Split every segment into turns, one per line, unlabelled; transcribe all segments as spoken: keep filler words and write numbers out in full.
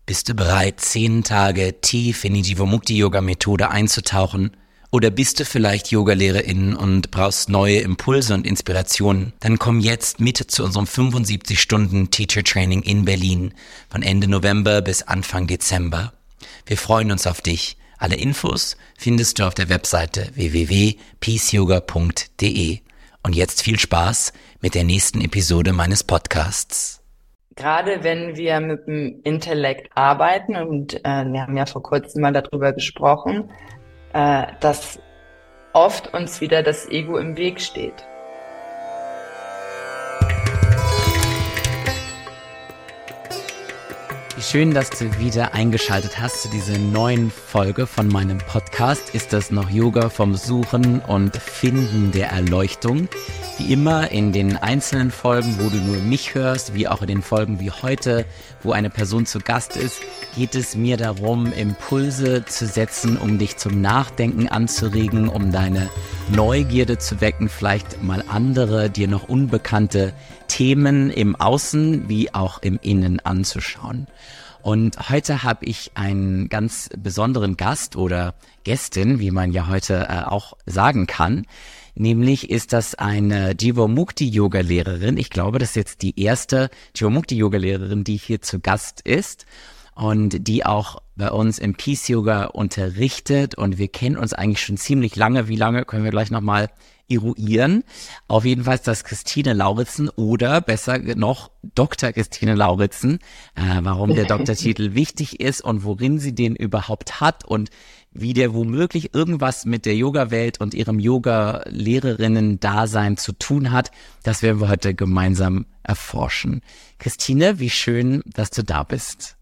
Bist du bereit, zehn Tage tief in die Jivamukti-Yoga-Methode einzutauchen? Oder bist du vielleicht Yogalehrerin und brauchst neue Impulse und Inspirationen? Dann komm jetzt mit zu unserem fünfundsiebzig Stunden Teacher Training in Berlin von Ende November bis Anfang Dezember. Wir freuen uns auf dich. Alle Infos findest du auf der Webseite w w w punkt peace yoga punkt d e. Und jetzt viel Spaß mit der nächsten Episode meines Podcasts.
Gerade wenn wir mit dem Intellekt arbeiten, und äh, wir haben ja vor kurzem mal darüber gesprochen, äh, dass oft uns wieder das Ego im Weg steht.
Wie schön, dass du wieder eingeschaltet hast zu dieser neuen Folge von meinem Podcast. Ist das noch Yoga vom Suchen und Finden der Erleuchtung? Wie immer in den einzelnen Folgen, wo du nur mich hörst, wie auch in den Folgen wie heute, wo eine Person zu Gast ist, geht es mir darum, Impulse zu setzen, um dich zum Nachdenken anzuregen, um deine Neugierde zu wecken, vielleicht mal andere, dir noch unbekannte Themen im Außen wie auch im Innen anzuschauen. Und heute habe ich einen ganz besonderen Gast oder Gästin, wie man ja heute äh, auch sagen kann. Nämlich ist das eine Jivamukti-Yoga-Lehrerin. Ich glaube, das ist jetzt die erste Jivamukti-Yoga-Lehrerin, die hier zu Gast ist und die auch bei uns im Peace Yoga unterrichtet. Und wir kennen uns eigentlich schon ziemlich lange. Wie lange, können wir gleich nochmal eruieren. Auf jeden Fall ist das Christine Lauritzen oder besser noch Doktor Christine Lauritzen. Äh, warum der Doktortitel wichtig ist und worin sie den überhaupt hat und wie der womöglich irgendwas mit der Yoga-Welt und ihrem Yoga-Lehrerinnen-Dasein zu tun hat, das werden wir heute gemeinsam erforschen. Christine, wie schön, dass du da bist.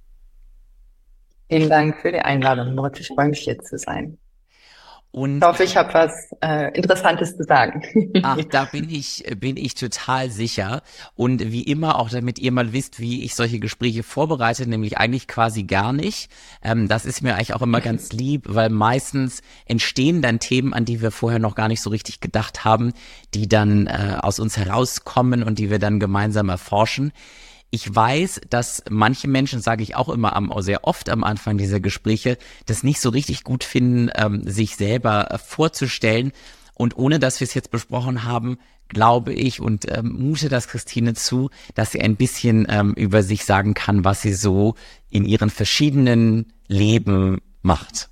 Vielen Dank für die Einladung, Moritz. Ich freue mich, hier zu sein.
Und
ich hoffe, ich habe was äh, Interessantes zu sagen.
Ach, da bin ich, bin ich total sicher. Und wie immer, auch damit ihr mal wisst, wie ich solche Gespräche vorbereite, nämlich eigentlich quasi gar nicht. Ähm, das ist mir eigentlich auch immer ganz lieb, weil meistens entstehen dann Themen, an die wir vorher noch gar nicht so richtig gedacht haben, die dann äh, aus uns herauskommen und die wir dann gemeinsam erforschen. Ich weiß, dass manche Menschen, sage ich auch immer am, sehr oft am Anfang dieser Gespräche, das nicht so richtig gut finden, ähm, sich selber äh, vorzustellen. Und ohne dass wir es jetzt besprochen haben, glaube ich und ähm, mute das Christine zu, dass sie ein bisschen ähm, über sich sagen kann, was sie so in ihren verschiedenen Leben macht.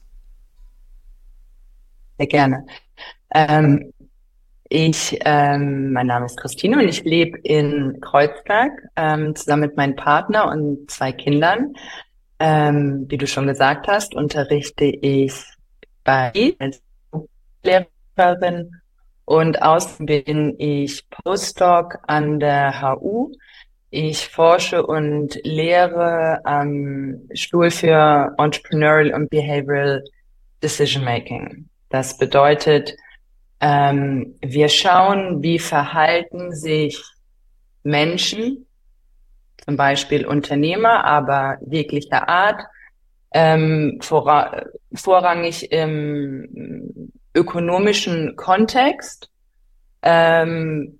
Sehr gerne. Ähm, Ich, ähm, mein Name ist Christine und ich lebe in Kreuzberg ähm, zusammen mit meinem Partner und zwei Kindern. Ähm, wie du schon gesagt hast, unterrichte ich bei als Lehrerin und außerdem bin ich Postdoc an der H U. Ich forsche und lehre am Stuhl für Entrepreneurial und Behavioral Decision Making. Das bedeutet, Ähm, wir schauen, wie verhalten sich Menschen, zum Beispiel Unternehmer, aber jeglicher Art, ähm, vorra- vorrangig im ökonomischen Kontext, ähm,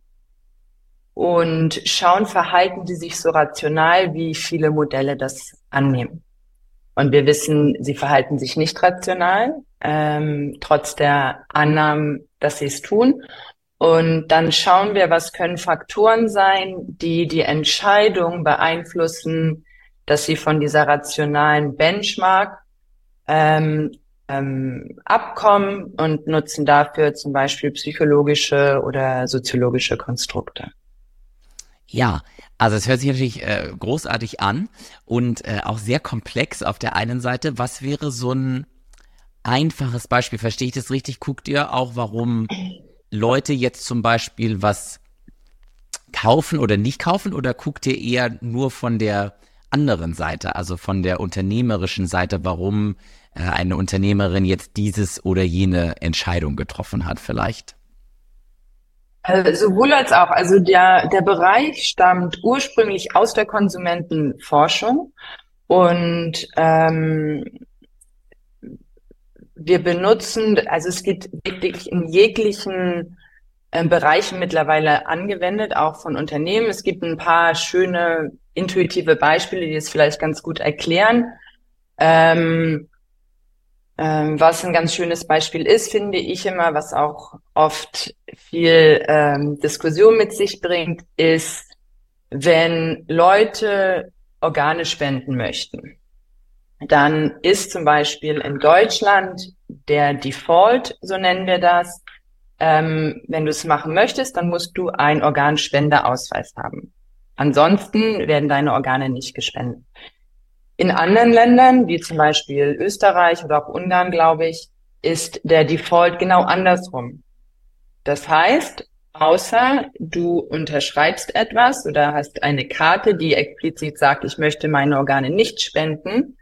und schauen, verhalten die sich so rational, wie viele Modelle das annehmen. Und wir wissen, sie verhalten sich nicht rational, ähm, trotz der Annahmen, dass sie es tun. Und dann schauen wir, was können Faktoren sein, die die Entscheidung beeinflussen, dass sie von dieser rationalen Benchmark ähm, ähm, abkommen und nutzen dafür zum Beispiel psychologische oder soziologische Konstrukte.
Ja, also es hört sich natürlich äh, großartig an und äh, auch sehr komplex auf der einen Seite. Was wäre so ein einfaches Beispiel? Verstehe ich das richtig? Guckt ihr auch, warum Leute jetzt zum Beispiel was kaufen oder nicht kaufen, oder guckt ihr eher nur von der anderen Seite, also von der unternehmerischen Seite, warum äh, eine Unternehmerin jetzt dieses oder jene Entscheidung getroffen hat vielleicht?
Also sowohl als auch. Also der, der Bereich stammt ursprünglich aus der Konsumentenforschung und ähm, wir benutzen, also es geht wirklich in jeglichen äh, Bereichen mittlerweile angewendet, auch von Unternehmen. Es gibt ein paar schöne, intuitive Beispiele, die es vielleicht ganz gut erklären. Ähm, ähm, was ein ganz schönes Beispiel ist, finde ich immer, was auch oft viel ähm, Diskussion mit sich bringt, ist, wenn Leute Organe spenden möchten. Dann ist zum Beispiel in Deutschland der Default, so nennen wir das, ähm, wenn du es machen möchtest, dann musst du einen Organspendeausweis haben. Ansonsten werden deine Organe nicht gespendet. In anderen Ländern, wie zum Beispiel Österreich oder auch Ungarn, glaube ich, ist der Default genau andersrum. Das heißt, außer du unterschreibst etwas oder hast eine Karte, die explizit sagt, ich möchte meine Organe nicht spenden,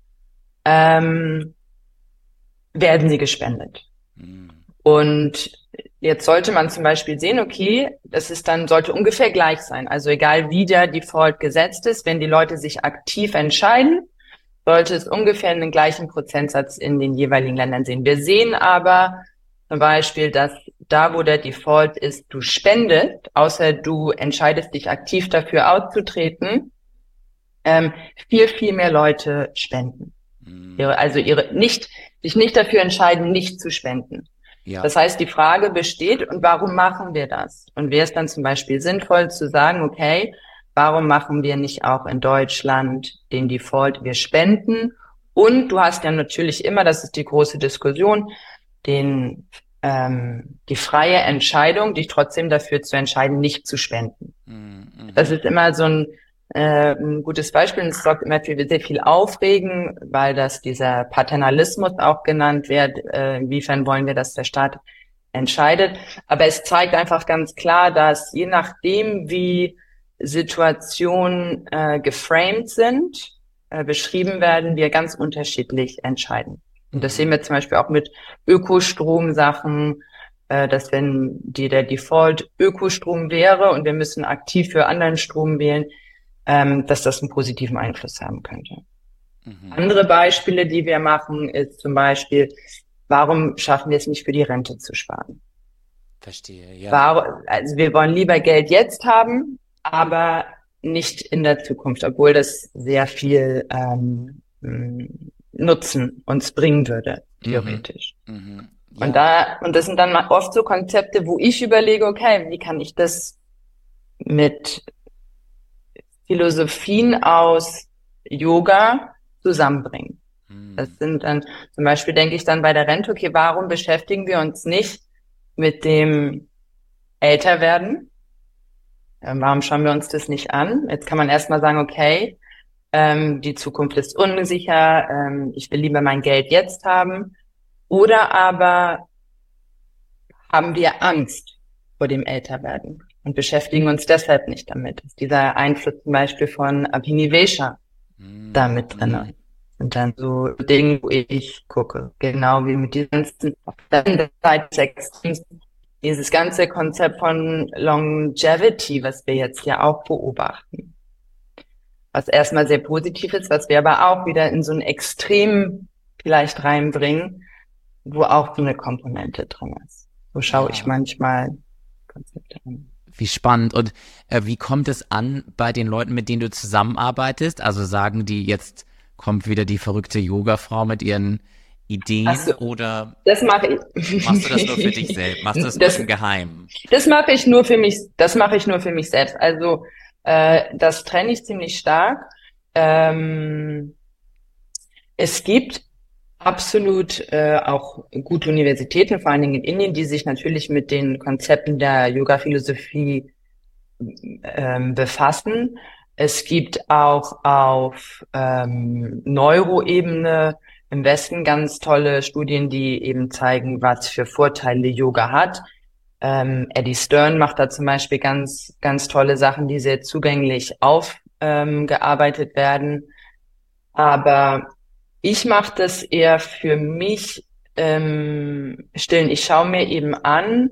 ähm, werden sie gespendet. Mhm. Und jetzt sollte man zum Beispiel sehen, okay, das ist dann, sollte ungefähr gleich sein. Also egal wie der Default gesetzt ist, wenn die Leute sich aktiv entscheiden, sollte es ungefähr einen gleichen Prozentsatz in den jeweiligen Ländern sehen. Wir sehen aber zum Beispiel, dass da, wo der Default ist, du spendest, außer du entscheidest dich aktiv dafür auszutreten, ähm, viel, viel mehr Leute spenden. Mhm. Ihre, also ihre nicht, sich nicht dafür entscheiden, nicht zu spenden. Ja. Das heißt, die Frage besteht, und warum machen wir das? Und wäre es dann zum Beispiel sinnvoll zu sagen, okay, warum machen wir nicht auch in Deutschland den Default, wir spenden? Und du hast ja natürlich immer, das ist die große Diskussion, den ähm, die freie Entscheidung, dich trotzdem dafür zu entscheiden, nicht zu spenden. Mhm. Das ist immer so ein, äh, ein gutes Beispiel, und es sorgt immer für sehr viel Aufregen, weil das dieser Paternalismus auch genannt wird. Äh, inwiefern wollen wir, dass der Staat entscheidet? Aber es zeigt einfach ganz klar, dass je nachdem, wie Situationen äh, geframed sind, äh, beschrieben werden, wir ganz unterschiedlich entscheiden. Und das sehen wir zum Beispiel auch mit Ökostrom-Sachen, äh, dass wenn die der Default Ökostrom wäre und wir müssen aktiv für anderen Strom wählen, ähm, dass das einen positiven Einfluss haben könnte. Mhm. Andere Beispiele, die wir machen, ist zum Beispiel, warum schaffen wir es nicht, für die Rente zu sparen?
Verstehe, ja.
Warum, also wir wollen lieber Geld jetzt haben, aber nicht in der Zukunft, obwohl das sehr viel ähm, Nutzen uns bringen würde, theoretisch. Mhm. Mhm. Ja. Und da, und das sind dann oft so Konzepte, wo ich überlege, okay, wie kann ich das mit Philosophien aus Yoga zusammenbringen? Mhm. Das sind dann, zum Beispiel denke ich dann bei der Rente, okay, warum beschäftigen wir uns nicht mit dem Älterwerden? Warum schauen wir uns das nicht an? Jetzt kann man erstmal sagen, okay, ähm, die Zukunft ist unsicher, ähm, ich will lieber mein Geld jetzt haben. Oder aber haben wir Angst vor dem Älterwerden und beschäftigen uns deshalb nicht damit. Ist dieser Einfluss zum Beispiel von Abhinivesha mm. da mit drin? Und dann so Dinge, wo ich gucke, genau wie mit diesen ganzen, auf der Seite des Extrems, dieses ganze Konzept von Longevity, was wir jetzt ja auch beobachten. Was erstmal sehr positiv ist, was wir aber auch wieder in so ein Extrem vielleicht reinbringen, wo auch so eine Komponente drin ist. So schaue ja. ich manchmal Konzepte an.
Wie spannend. Und äh, wie kommt es an bei den Leuten, mit denen du zusammenarbeitest? Also sagen die, jetzt kommt wieder die verrückte Yoga-Frau mit ihren Ideen, so, oder
das mache ich.
Machst du das nur für dich selbst? Machst du das, das im Geheimen?
Das mache ich nur für mich, das mache ich nur für mich selbst. Also äh, das trenne ich ziemlich stark. Ähm, es gibt absolut äh, auch gute Universitäten, vor allen Dingen in Indien, die sich natürlich mit den Konzepten der Yoga-Philosophie ähm, befassen. Es gibt auch auf ähm, Neuroebene im Westen ganz tolle Studien, die eben zeigen, was für Vorteile Yoga hat. Ähm, Eddie Stern macht da zum Beispiel ganz, ganz tolle Sachen, die sehr zugänglich aufgearbeitet ähm, werden. Aber ich mache das eher für mich ähm, stillen. Ich schaue mir eben an,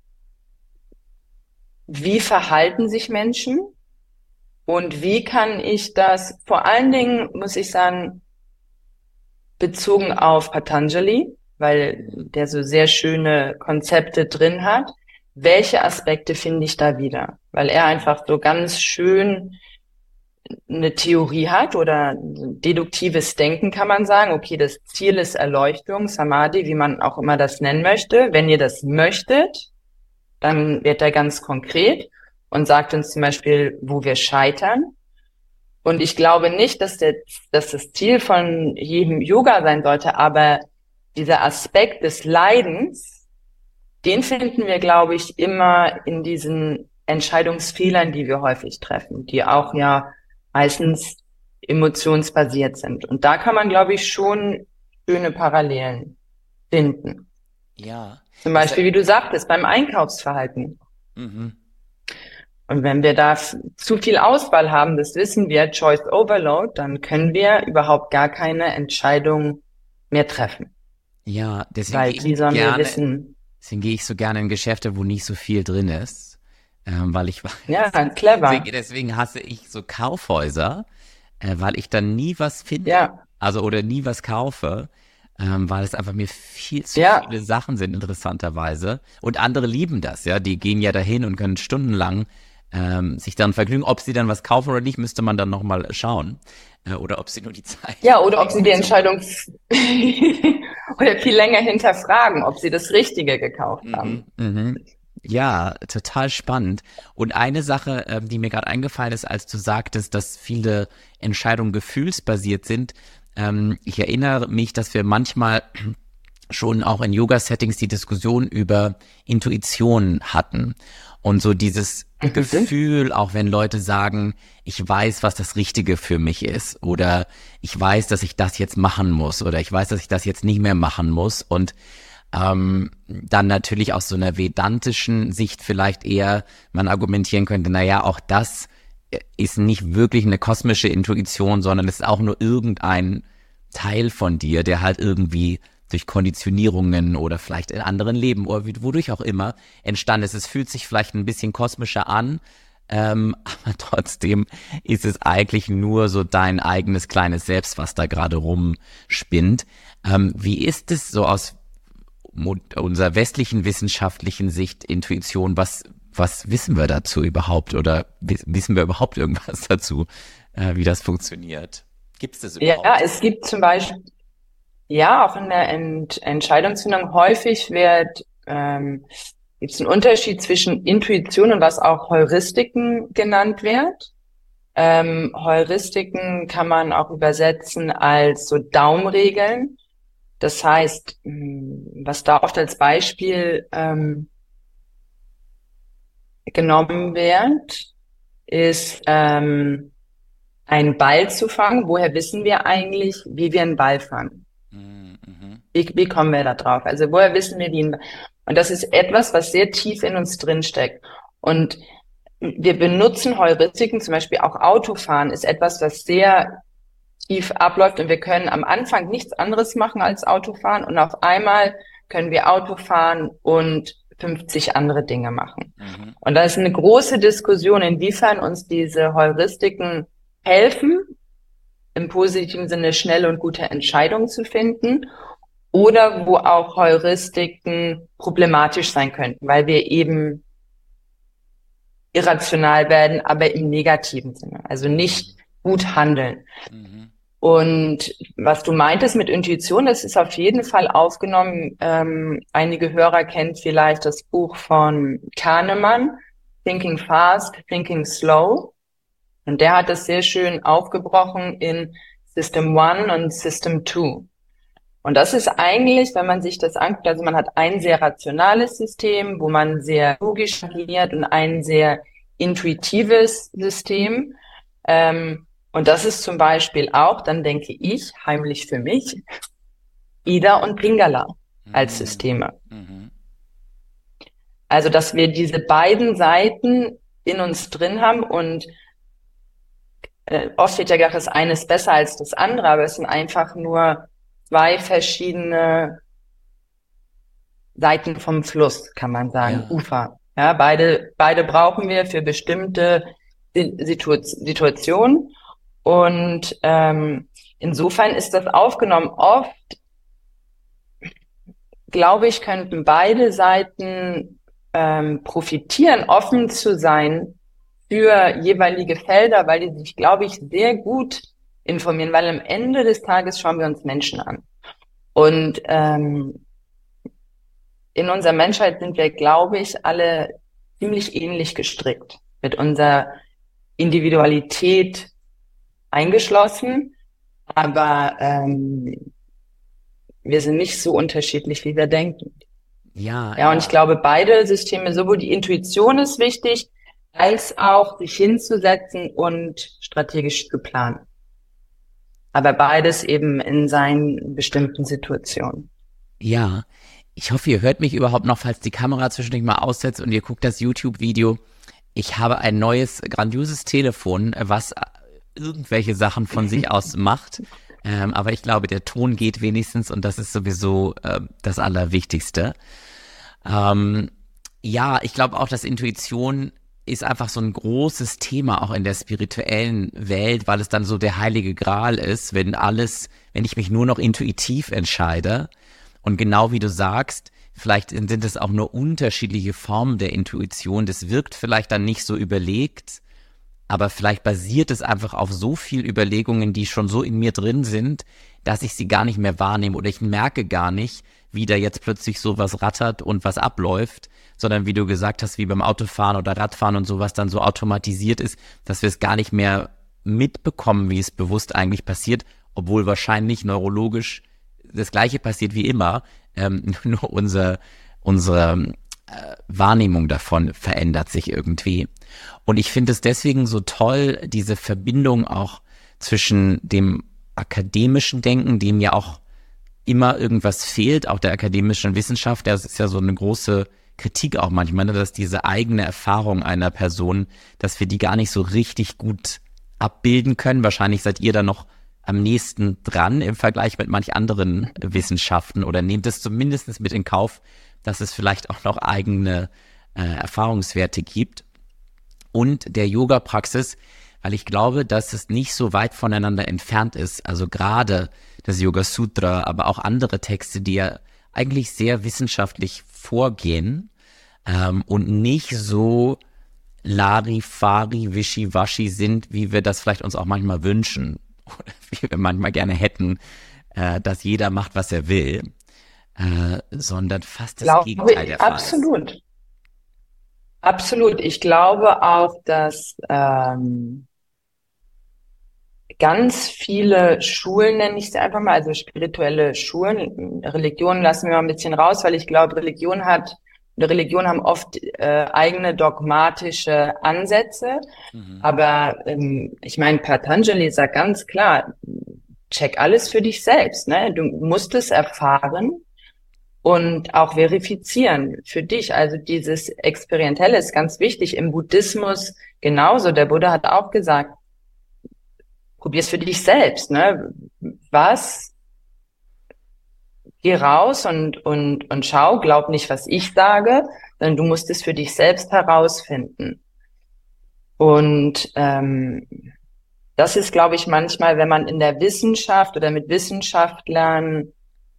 wie verhalten sich Menschen und wie kann ich das, vor allen Dingen muss ich sagen, bezogen auf Patanjali, weil der so sehr schöne Konzepte drin hat. welche Aspekte finde ich da wieder? Weil er einfach so ganz schön eine Theorie hat oder deduktives Denken kann man sagen. Okay, das Ziel ist Erleuchtung, Samadhi, wie man auch immer das nennen möchte. Wenn ihr das möchtet, dann wird er ganz konkret und sagt uns zum Beispiel, wo wir scheitern. Und ich glaube nicht, dass, der, dass das Ziel von jedem Yoga sein sollte, aber dieser Aspekt des Leidens, den finden wir, glaube ich, immer in diesen Entscheidungsfehlern, die wir häufig treffen, die auch ja meistens emotionsbasiert sind. Und da kann man, glaube ich, schon schöne Parallelen finden.
Ja.
Zum Beispiel, wie du sagtest, beim Einkaufsverhalten.
Mhm.
Und wenn wir da f- zu viel Auswahl haben, das wissen wir, Choice Overload, dann können wir überhaupt gar keine Entscheidung mehr treffen.
Ja, deswegen
Weil
gehe
wie
ich
sollen wir
gerne,
wissen,
deswegen gehe ich so gerne in Geschäfte, wo nicht so viel drin ist, ähm, weil ich weiß,
ja,
deswegen,
clever,
deswegen hasse ich so Kaufhäuser, äh, weil ich dann nie was finde,
ja,
also oder nie was kaufe, ähm, weil es einfach mir viel zu
ja,
viele Sachen sind, interessanterweise. Und andere lieben das, ja, die gehen ja dahin und können stundenlang ähm, sich dann vergnügen. Ob sie dann was kaufen oder nicht, müsste man dann nochmal schauen. Äh, oder ob sie nur die Zeit
ja, oder ob sie die
zum
Entscheidung f- oder viel länger hinterfragen, ob sie das Richtige gekauft
Mhm,
haben.
mhm. Ja, total spannend. Und eine Sache, ähm, die mir gerade eingefallen ist, als du sagtest, dass viele Entscheidungen gefühlsbasiert sind. Ähm, ich erinnere mich, dass wir manchmal schon auch in Yoga-Settings die Diskussion über Intuition hatten. Und so dieses
Mhm.
Gefühl, auch wenn Leute sagen, ich weiß, was das Richtige für mich ist, oder ich weiß, dass ich das jetzt machen muss, oder ich weiß, dass ich das jetzt nicht mehr machen muss. Und ähm, dann natürlich aus so einer vedantischen Sicht vielleicht eher man argumentieren könnte, naja, auch das ist nicht wirklich eine kosmische Intuition, sondern es ist auch nur irgendein Teil von dir, der halt irgendwie durch Konditionierungen oder vielleicht in anderen Leben oder wie- wodurch auch immer entstanden ist. Es fühlt sich vielleicht ein bisschen kosmischer an, ähm, aber trotzdem ist es eigentlich nur so dein eigenes kleines Selbst, was da gerade rumspinnt. Ähm, wie ist es so aus mo- unserer westlichen wissenschaftlichen Sicht, Intuition, was, was wissen wir dazu überhaupt oder wis- wissen wir überhaupt irgendwas dazu, äh, wie das funktioniert? Gibt es das
Ja,
überhaupt?
es gibt zum Beispiel, ja, auch in der Ent Entscheidungsfindung häufig wird, ähm, gibt es einen Unterschied zwischen Intuition und was auch Heuristiken genannt wird. Ähm, Heuristiken kann man auch übersetzen als so Daumenregeln. Das heißt, mh, was da oft als Beispiel ähm, genommen wird, ist ähm, einen Ball zu fangen. Woher wissen wir eigentlich, wie wir einen Ball fangen?
Mhm, mhm,
Wie, wie kommen wir da drauf? Also woher wissen wir, wie ein, und das ist etwas, was sehr tief in uns drin steckt. Und wir benutzen Heuristiken, zum Beispiel auch Autofahren ist etwas, was sehr tief abläuft und wir können am Anfang nichts anderes machen als Autofahren und auf einmal können wir Autofahren und fünfzig andere Dinge machen.
mhm,
Und da ist eine große Diskussion, inwiefern uns diese Heuristiken helfen, im positiven Sinne schnelle und gute Entscheidungen zu finden oder wo auch Heuristiken problematisch sein könnten, weil wir eben irrational werden, aber im negativen Sinne, also nicht gut handeln.
mhm,
Und was du meintest mit Intuition, das ist auf jeden Fall aufgenommen. Ähm, einige Hörer kennen vielleicht das Buch von Kahnemann, Thinking Fast, Thinking Slow. Und der hat das sehr schön aufgebrochen in System One und System Two. Und das ist eigentlich, wenn man sich das anguckt, also man hat ein sehr rationales System, wo man sehr logisch agiert und ein sehr intuitives System. Ähm, und das ist zum Beispiel auch, dann denke ich, heimlich für mich, Ida und Pingala als
mhm,
Systeme.
mhm,
Also, dass wir diese beiden Seiten in uns drin haben und äh, oft wird ja gesagt, das eine ist besser als das andere, aber es sind einfach nur zwei verschiedene Seiten vom Fluss, kann man sagen,
ja,
Ufer. Ja, beide, beide brauchen wir für bestimmte Situ Situationen. Und ähm, insofern ist das aufgenommen. Oft, glaube ich, könnten beide Seiten ähm, profitieren, offen zu sein für jeweilige Felder, weil die sich, glaube ich, sehr gut informieren, weil am Ende des Tages schauen wir uns Menschen an. Und ähm, in unserer Menschheit sind wir, glaube ich, alle ziemlich ähnlich gestrickt, mit unserer Individualität eingeschlossen, aber ähm, wir sind nicht so unterschiedlich, wie wir denken.
Ja,
Ja, und ich
ja.
glaube, beide Systeme, sowohl die Intuition ist wichtig, als auch sich hinzusetzen und strategisch zu planen. Aber beides eben in seinen bestimmten Situationen.
Ja, ich hoffe, ihr hört mich überhaupt noch, falls die Kamera zwischendurch mal aussetzt und ihr guckt das YouTube-Video. Ich habe ein neues, grandioses Telefon, was irgendwelche Sachen von sich aus macht. Ähm, aber ich glaube, der Ton geht wenigstens und das ist sowieso äh, das Allerwichtigste. Ähm, ja, ich glaube auch, dass Intuition ist einfach so ein großes Thema auch in der spirituellen Welt, weil es dann so der heilige Gral ist, wenn alles, wenn ich mich nur noch intuitiv entscheide. Und genau wie du sagst, vielleicht sind es auch nur unterschiedliche Formen der Intuition. Das wirkt vielleicht dann nicht so überlegt, aber vielleicht basiert es einfach auf so viel Überlegungen, die schon so in mir drin sind, dass ich sie gar nicht mehr wahrnehme oder ich merke gar nicht, wie da jetzt plötzlich sowas rattert und was abläuft, sondern wie du gesagt hast, wie beim Autofahren oder Radfahren und sowas dann so automatisiert ist, dass wir es gar nicht mehr mitbekommen, wie es bewusst eigentlich passiert, obwohl wahrscheinlich neurologisch das Gleiche passiert wie immer, ähm, nur unser, unsere äh, Wahrnehmung davon verändert sich irgendwie. Und ich finde es deswegen so toll, diese Verbindung auch zwischen dem akademischen Denken, dem ja auch immer irgendwas fehlt, auch der akademischen Wissenschaft, das ist ja so eine große Kritik auch manchmal, ne, dass diese eigene Erfahrung einer Person, dass wir die gar nicht so richtig gut abbilden können. Wahrscheinlich seid ihr da noch am nächsten dran im Vergleich mit manch anderen Wissenschaften oder nehmt es zumindest mit in Kauf, dass es vielleicht auch noch eigene äh, Erfahrungswerte gibt. Und der Yoga-Praxis, weil ich glaube, dass es nicht so weit voneinander entfernt ist. Also gerade das Yoga Sutra, aber auch andere Texte, die ja eigentlich sehr wissenschaftlich vorgehen ähm, und nicht so Larifari, Wischiwaschi sind, wie wir das vielleicht uns auch manchmal wünschen oder wie wir manchmal gerne hätten, äh, dass jeder macht, was er will, äh, sondern fast das
Glaube
Gegenteil der
ich,
Fall ist.
absolut. Absolut. Ich glaube auch, dass ähm, ganz viele Schulen, nenne ich sie einfach mal, also spirituelle Schulen, Religionen lassen wir mal ein bisschen raus, weil ich glaube, Religion hat, Religionen haben oft äh, eigene dogmatische Ansätze.
Mhm.
Aber ähm, ich meine, Patanjali sagt ganz klar, check alles für dich selbst, ne? Du musst es erfahren und auch verifizieren für dich. Also dieses Experimentelle ist ganz wichtig. Im Buddhismus genauso. Der Buddha hat auch gesagt, probier's für dich selbst, ne? Was? Geh raus und, und, und schau, glaub nicht, was ich sage, sondern du musst es für dich selbst herausfinden. Und ähm, das ist, glaube ich, manchmal, wenn man in der Wissenschaft oder mit Wissenschaftlern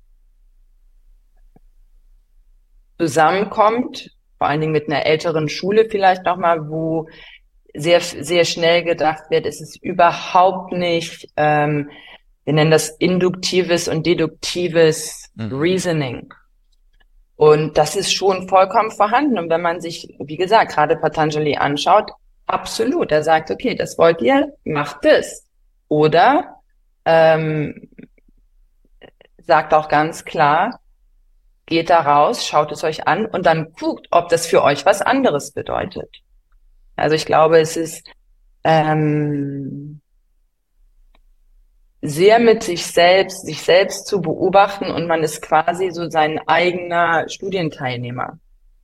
zusammenkommt, vor allen Dingen mit einer älteren Schule vielleicht nochmal, wo sehr, sehr schnell gedacht wird, es ist überhaupt nicht, ähm, wir nennen das induktives und deduktives
Mhm.
Reasoning. Und das ist schon vollkommen vorhanden. Und wenn man sich, wie gesagt, gerade Patanjali anschaut, absolut, er sagt, okay, das wollt ihr, macht es. Oder ähm, sagt auch ganz klar, geht da raus, schaut es euch an und dann guckt, ob das für euch was anderes bedeutet. Also ich glaube, es ist ähm, sehr mit sich selbst, sich selbst zu beobachten und man ist quasi so sein eigener Studienteilnehmer.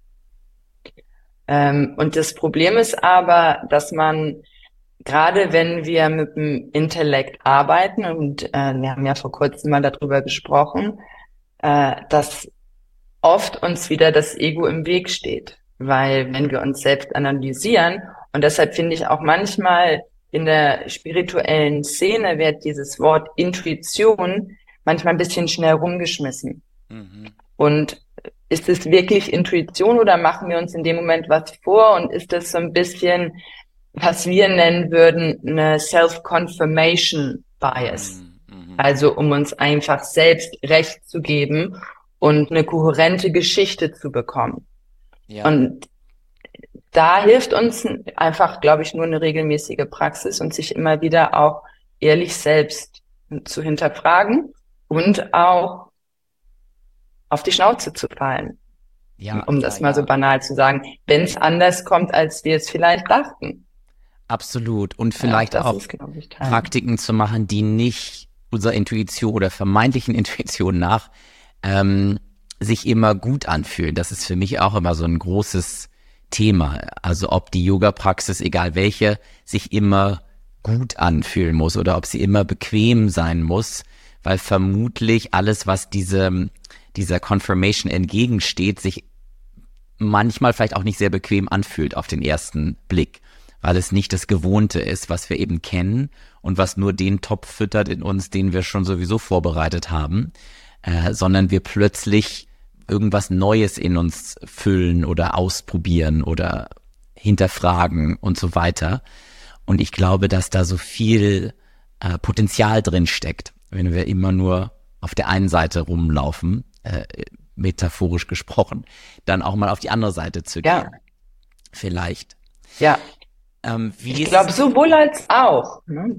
Ähm, und das Problem ist aber, dass man, gerade wenn wir mit dem Intellekt arbeiten, und äh, wir haben ja vor kurzem mal darüber gesprochen, äh, dass oft uns wieder das Ego im Weg steht. Weil wenn wir uns selbst analysieren, und deshalb finde ich auch manchmal in der spirituellen Szene wird dieses Wort Intuition manchmal ein bisschen schnell rumgeschmissen.
Mhm.
Und ist es wirklich Intuition oder machen wir uns in dem Moment was vor und ist das so ein bisschen, was wir nennen würden, eine Self-Confirmation Bias?
Mhm.
Also um uns einfach selbst Recht zu geben und eine kohärente Geschichte zu bekommen.
Ja.
Und da hilft uns einfach, glaube ich, nur eine regelmäßige Praxis und sich immer wieder auch ehrlich selbst zu hinterfragen und auch auf die Schnauze zu fallen,
Ja,
um
ja,
das mal so
ja.
banal zu sagen, wenn es anders kommt, als wir es vielleicht dachten.
Absolut. Und
Ja,
vielleicht
das
auch
ist, glaube ich, Teil.
Praktiken zu machen, die nicht unserer Intuition oder vermeintlichen Intuition nach ähm, sich immer gut anfühlen. Das ist für mich auch immer so ein großes Thema. Also ob die Yoga-Praxis, egal welche, sich immer gut anfühlen muss oder ob sie immer bequem sein muss, weil vermutlich alles, was diese, dieser Confirmation entgegensteht, sich manchmal vielleicht auch nicht sehr bequem anfühlt auf den ersten Blick, weil es nicht das Gewohnte ist, was wir eben kennen und was nur den Topf füttert in uns, den wir schon sowieso vorbereitet haben, äh, sondern wir plötzlich irgendwas Neues in uns füllen oder ausprobieren oder hinterfragen und so weiter. Und ich glaube, dass da so viel äh, Potenzial drin steckt, wenn wir immer nur auf der einen Seite rumlaufen, äh, metaphorisch gesprochen, dann auch mal auf die andere Seite zu gehen.
Ja,
Vielleicht.
ja.
Ähm, wie
Ich
ist
glaube,
es?
sowohl als auch. Ne?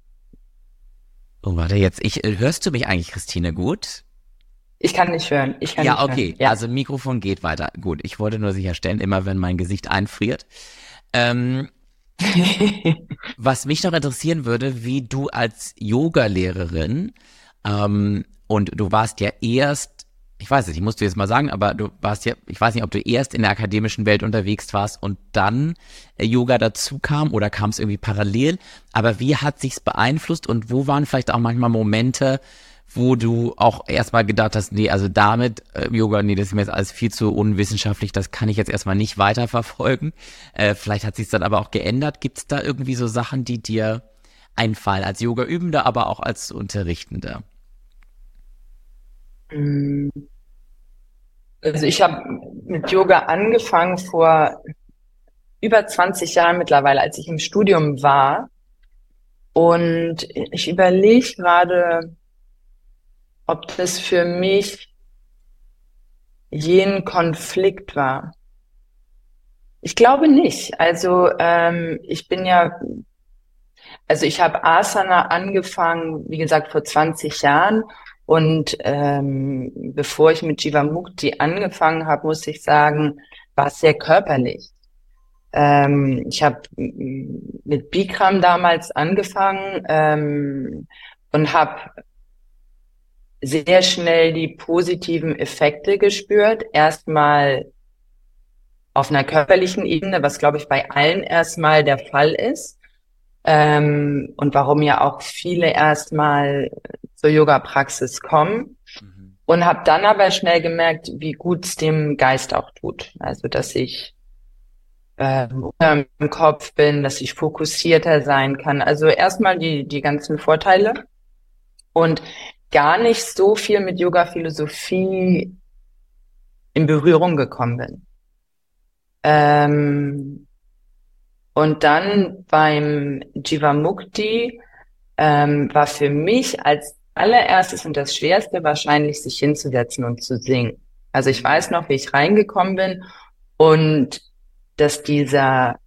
Oh, warte jetzt. Ich, äh, hörst du mich eigentlich, Christine, gut?
Ich kann nicht hören. Ich kann
Ja,
nicht
okay.
hören. Ja.
Also Mikrofon geht weiter. Gut, ich wollte nur sicherstellen, immer wenn mein Gesicht einfriert. Ähm, was mich noch interessieren würde, wie du als Yoga-Lehrerin, ähm, und du warst ja erst, ich weiß nicht, ich musst du jetzt mal sagen, aber du warst ja, ich weiß nicht, ob du erst in der akademischen Welt unterwegs warst und dann äh, Yoga dazu kam oder kam es irgendwie parallel, aber wie hat sich's beeinflusst und wo waren vielleicht auch manchmal Momente, wo du auch erstmal gedacht hast, nee, also damit äh, Yoga, nee, das ist mir jetzt alles viel zu unwissenschaftlich, das kann ich jetzt erstmal nicht weiterverfolgen. Äh, vielleicht hat sich's dann aber auch geändert. Gibt's da irgendwie so Sachen, die dir einfallen, als Yoga-Übender, aber auch als Unterrichtender?
Mm, Also ich habe mit Yoga angefangen vor über zwanzig Jahren mittlerweile, als ich im Studium war. Und ich überlege gerade, ob das für mich je ein Konflikt war. Ich glaube nicht. Also ähm, ich bin ja, also ich habe Asana angefangen, wie gesagt, vor zwanzig Jahren. Und ähm, bevor ich mit Jivamukti angefangen habe, muss ich sagen, war es sehr körperlich. Ähm, ich habe mit Bikram damals angefangen ähm, und habe sehr schnell die positiven Effekte gespürt. Erstmal auf einer körperlichen Ebene, was glaube ich bei allen erstmal der Fall ist. Ähm, und warum ja auch viele erstmal zur Yoga-Praxis kommen.
Mhm.
Und habe dann aber schnell gemerkt, wie gut es dem Geist auch tut. Also dass ich ähm, im Kopf bin, dass ich fokussierter sein kann. Also erstmal die, die ganzen Vorteile und gar nicht so viel mit Yoga-Philosophie in Berührung gekommen bin. Ähm, und dann beim Jivamukti ähm, war für mich als allererstes und das Schwerste wahrscheinlich, sich hinzusetzen und zu singen. Also ich weiß noch, wie ich reingekommen bin und dass dieser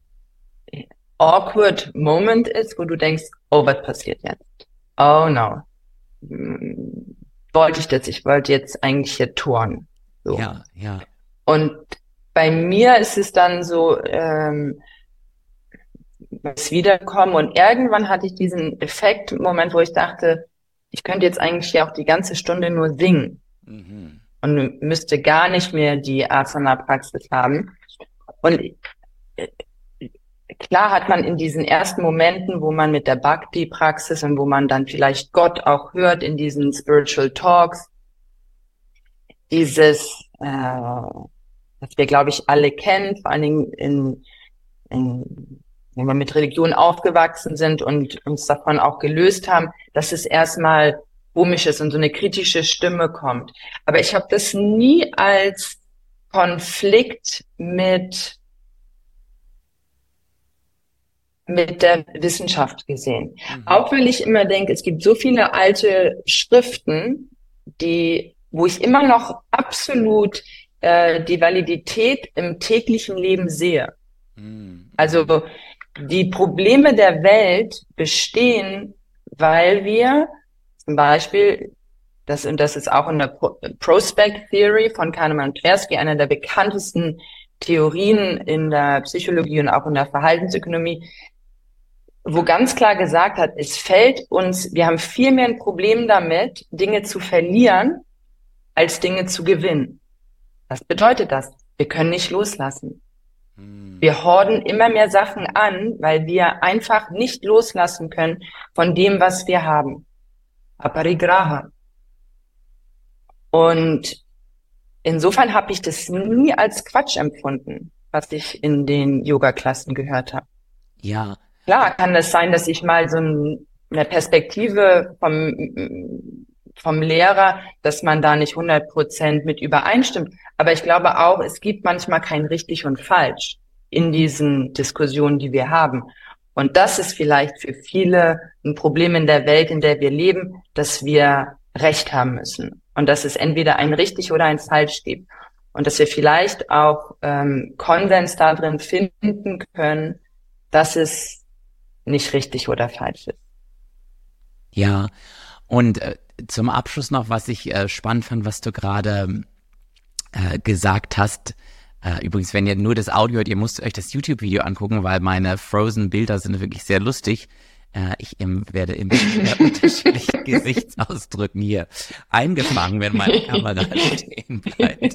awkward Moment ist, wo du denkst, oh, was passiert jetzt? Oh no. Hm, wollte ich das? Ich wollte jetzt eigentlich hier touren. So.
Ja, ja.
Und bei mir ist es dann so, ähm, das Wiederkommen und irgendwann hatte ich diesen Effekt, Moment, wo ich dachte, ich könnte jetzt eigentlich hier auch die ganze Stunde nur singen
Mhm.
und müsste gar nicht mehr die Asana-Praxis haben. Und klar hat man in diesen ersten Momenten, wo man mit der Bhakti-Praxis und wo man dann vielleicht Gott auch hört in diesen Spiritual Talks, dieses, äh, was wir, glaube ich, alle kennen, vor allen Dingen in, in, wenn wir mit Religion aufgewachsen sind und uns davon auch gelöst haben, dass es erstmal komisch ist und so eine kritische Stimme kommt. Aber ich habe das nie als Konflikt mit mit der Wissenschaft gesehen. Mhm. Auch weil ich immer denke, es gibt so viele alte Schriften, die, wo ich immer noch absolut äh, die Validität im täglichen Leben sehe. Mhm. Also die Probleme der Welt bestehen, weil wir zum Beispiel, das, und das ist auch in der Pro- Prospect Theory von Kahneman und Tversky, einer der bekanntesten Theorien in der Psychologie und auch in der Verhaltensökonomie, wo ganz klar gesagt hat, es fällt uns, wir haben viel mehr ein Problem damit, Dinge zu verlieren, als Dinge zu gewinnen. Was bedeutet das? Wir können nicht loslassen. Hm. Wir horden immer mehr Sachen an, weil wir einfach nicht loslassen können von dem, was wir haben. Aparigraha. Und insofern habe ich das nie als Quatsch empfunden, was ich in den Yoga-Klassen gehört habe.
Ja.
Klar kann es sein, dass ich mal so eine Perspektive vom, vom Lehrer, dass man da nicht hundert Prozent mit übereinstimmt. Aber ich glaube auch, es gibt manchmal kein richtig und falsch in diesen Diskussionen, die wir haben. Und das ist vielleicht für viele ein Problem in der Welt, in der wir leben, dass wir Recht haben müssen. Und dass es entweder ein richtig oder ein falsch gibt. Und dass wir vielleicht auch ähm, Konsens darin finden können, dass es nicht richtig oder falsch ist.
Ja, und äh, zum Abschluss noch, was ich äh, spannend fand, was du gerade äh, gesagt hast. Äh, übrigens, wenn ihr nur das Audio hört, ihr müsst euch das YouTube-Video angucken, weil meine Frozen-Bilder sind wirklich sehr lustig. Äh, ich ähm, werde immer wieder unterschiedliche Gesichtsausdrücken hier eingefangen, wenn meine Kamera stehen bleibt.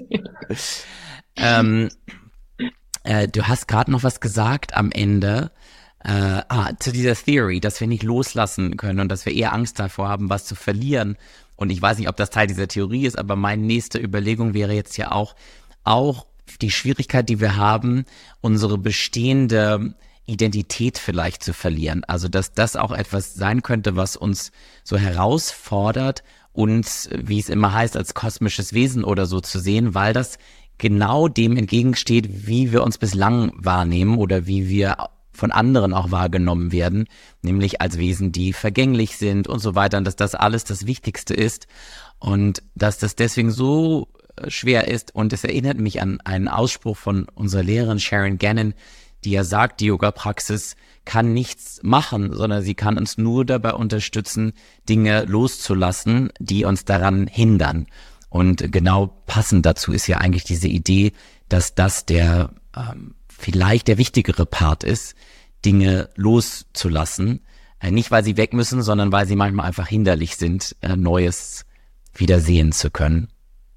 ähm, äh, du hast gerade noch was gesagt am Ende. Äh, ah, zu dieser Theory, dass wir nicht loslassen können und dass wir eher Angst davor haben, was zu verlieren. Und ich weiß nicht, ob das Teil dieser Theorie ist, aber meine nächste Überlegung wäre jetzt ja auch, auch die Schwierigkeit, die wir haben, unsere bestehende Identität vielleicht zu verlieren. Also, dass das auch etwas sein könnte, was uns so herausfordert, uns, wie es immer heißt, als kosmisches Wesen oder so zu sehen, weil das genau dem entgegensteht, wie wir uns bislang wahrnehmen oder wie wir von anderen auch wahrgenommen werden, nämlich als Wesen, die vergänglich sind und so weiter, und dass das alles das Wichtigste ist und dass das deswegen so schwer ist. Und es erinnert mich an einen Ausspruch von unserer Lehrerin Sharon Gannon, die ja sagt, die Yoga-Praxis kann nichts machen, sondern sie kann uns nur dabei unterstützen, Dinge loszulassen, die uns daran hindern. Und genau passend dazu ist ja eigentlich diese Idee, dass das der ähm, vielleicht der wichtigere Part ist, Dinge loszulassen. Äh, nicht, weil sie weg müssen, sondern weil sie manchmal einfach hinderlich sind, äh, Neues wieder sehen zu können.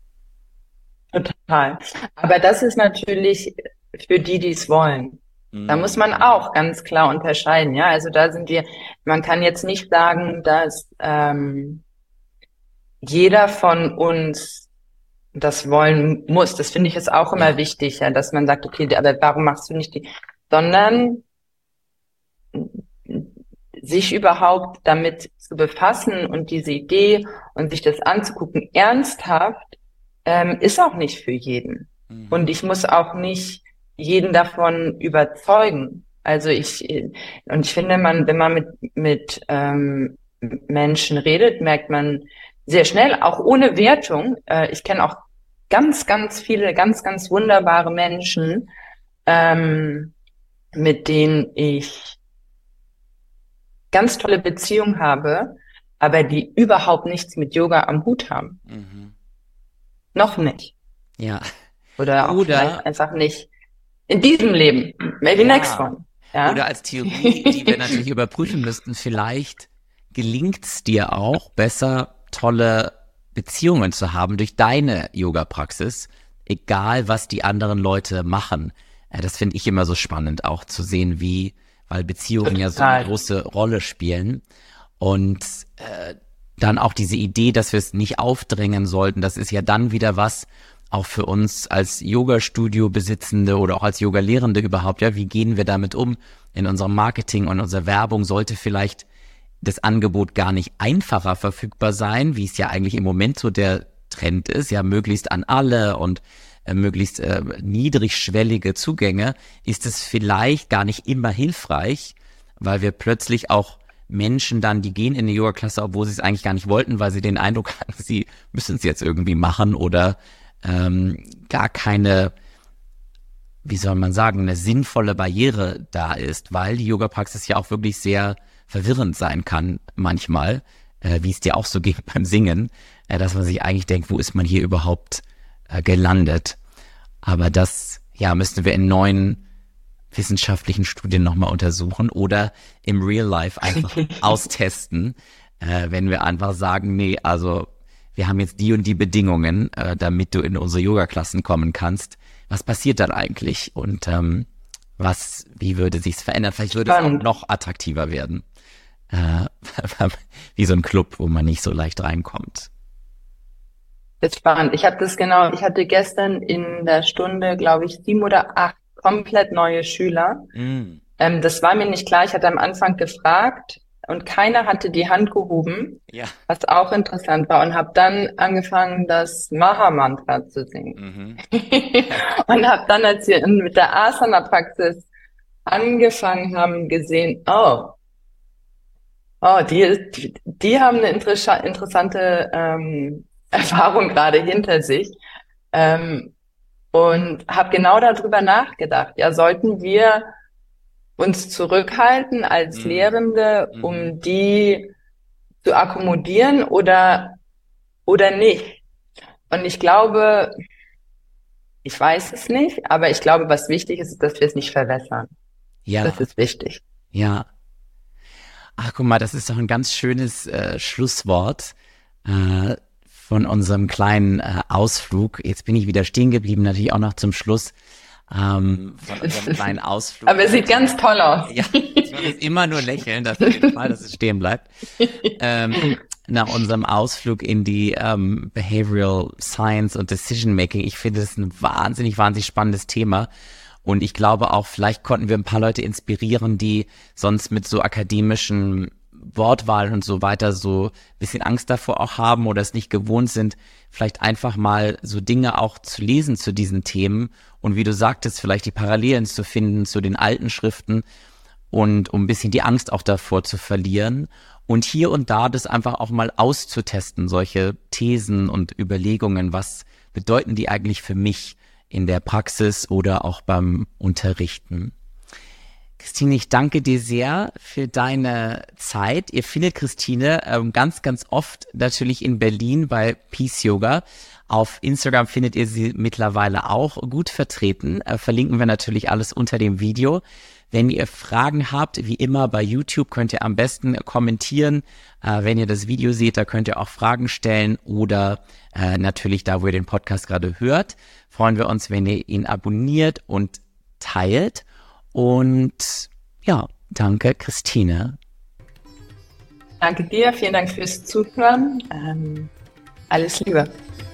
Total. Aber das ist natürlich für die, die es wollen. Da muss man auch ganz klar unterscheiden. Ja, also da sind wir, man kann jetzt nicht sagen, dass ähm, jeder von uns das wollen muss. Das finde ich ist auch immer ja. wichtig, ja, dass man sagt, okay, aber warum machst du nicht die, sondern sich überhaupt damit zu befassen und diese Idee und sich das anzugucken, ernsthaft, ähm, ist auch nicht für jeden. Mhm. Und ich muss auch nicht jeden davon überzeugen. Also ich, und ich finde, man, wenn man mit, mit ähm, Menschen redet, merkt man sehr schnell, auch ohne Wertung, äh, ich kenne auch ganz, ganz viele, ganz, ganz wunderbare Menschen, ähm, mit denen ich ganz tolle Beziehungen habe, aber die überhaupt nichts mit Yoga am Hut haben. Mhm. Noch nicht.
Ja.
Oder auch Oder vielleicht einfach nicht in diesem Leben. Maybe ja. next one. Ja?
Oder als Theorie, die wir natürlich überprüfen müssten, vielleicht gelingt's dir auch besser, tolle Beziehungen zu haben durch deine Yoga-Praxis, egal was die anderen Leute machen. Das finde ich immer so spannend, auch zu sehen, wie, weil Beziehungen Total. ja so eine große Rolle spielen. Und äh, dann auch diese Idee, dass wir es nicht aufdrängen sollten, das ist ja dann wieder was, auch für uns als Yoga-Studio-Besitzende oder auch als Yoga-Lehrende überhaupt, ja, wie gehen wir damit um? In unserem Marketing und unserer Werbung sollte vielleicht das Angebot gar nicht einfacher verfügbar sein, wie es ja eigentlich im Moment so der Trend ist, ja möglichst an alle und äh, möglichst äh, niedrigschwellige Zugänge, ist es vielleicht gar nicht immer hilfreich, weil wir plötzlich auch Menschen dann, die gehen in eine Yoga-Klasse, obwohl sie es eigentlich gar nicht wollten, weil sie den Eindruck hatten, sie müssen es jetzt irgendwie machen oder ähm, gar keine, wie soll man sagen, eine sinnvolle Barriere da ist, weil die Yoga-Praxis ja auch wirklich sehr verwirrend sein kann manchmal, äh, wie es dir auch so ging beim Singen, äh, dass man sich eigentlich denkt, wo ist man hier überhaupt äh, gelandet? Aber das, ja, müssten wir in neuen wissenschaftlichen Studien nochmal untersuchen oder im Real Life einfach austesten, äh, wenn wir einfach sagen, nee, also wir haben jetzt die und die Bedingungen, äh, damit du in unsere Yoga-Klassen kommen kannst. Was passiert dann eigentlich? Und ähm, was, wie würde sich's verändern? Vielleicht würde Spannend. Es auch noch attraktiver werden. Äh, wie so ein Club, wo man nicht so leicht reinkommt.
Das ist spannend. Ich habe das genau, ich hatte gestern in der Stunde, glaube ich, sieben oder acht komplett neue Schüler. Mm. Ähm, das war mir nicht klar. Ich hatte am Anfang gefragt und keiner hatte die Hand gehoben, ja. Was auch interessant war. Und habe dann angefangen, das Maha-Mantra zu singen. Mhm. Und habe dann, als wir mit der Asana-Praxis angefangen haben, gesehen, oh, oh, die, die, die haben eine inter- interessante ähm, Erfahrung gerade hinter sich. Ähm, und habe genau darüber nachgedacht. Ja, sollten wir uns zurückhalten als mhm. Lehrende, um mhm. die zu akkommodieren oder, oder nicht? Und ich glaube, ich weiß es nicht, aber ich glaube, was wichtig ist, ist, dass wir es nicht verwässern.
Ja.
Das ist wichtig.
Ja. Ach, guck mal, das ist doch ein ganz schönes äh, Schlusswort äh, von unserem kleinen äh, Ausflug. Jetzt bin ich wieder stehen geblieben, natürlich auch noch zum Schluss ähm, von unserem kleinen Ausflug.
Aber es sieht ganz toll aus.
Ja, ich muss immer nur lächeln, dass auf jeden Fall, dass es stehen bleibt. Ähm, nach unserem Ausflug in die ähm, Behavioral Science und Decision Making. Ich finde das ein wahnsinnig, wahnsinnig spannendes Thema. Und ich glaube auch, vielleicht konnten wir ein paar Leute inspirieren, die sonst mit so akademischen Wortwahl und so weiter so ein bisschen Angst davor auch haben oder es nicht gewohnt sind, vielleicht einfach mal so Dinge auch zu lesen zu diesen Themen und wie du sagtest, vielleicht die Parallelen zu finden zu den alten Schriften und um ein bisschen die Angst auch davor zu verlieren und hier und da das einfach auch mal auszutesten, solche Thesen und Überlegungen, was bedeuten die eigentlich für mich in der Praxis oder auch beim Unterrichten. Christine, ich danke dir sehr für deine Zeit. Ihr findet Christine ähm, ganz, ganz oft natürlich in Berlin bei Peace Yoga. Auf Instagram findet ihr sie mittlerweile auch gut vertreten. Äh, verlinken wir natürlich alles unter dem Video. Wenn ihr Fragen habt, wie immer bei YouTube, könnt ihr am besten kommentieren. Äh, wenn ihr das Video seht, da könnt ihr auch Fragen stellen oder äh, natürlich da, wo ihr den Podcast gerade hört. Freuen wir uns, wenn ihr ihn abonniert und teilt. Und ja, danke Christine.
Danke dir, vielen Dank fürs Zuhören. Ähm, alles Liebe.